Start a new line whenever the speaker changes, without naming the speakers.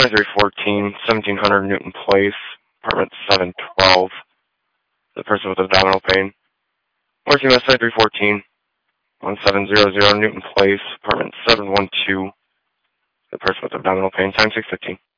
USA 314, 1700 Newton Place, apartment 712, the person with abdominal pain. North USA 314, 1700 Newton Place, apartment 712, the person with abdominal pain, time 6:15.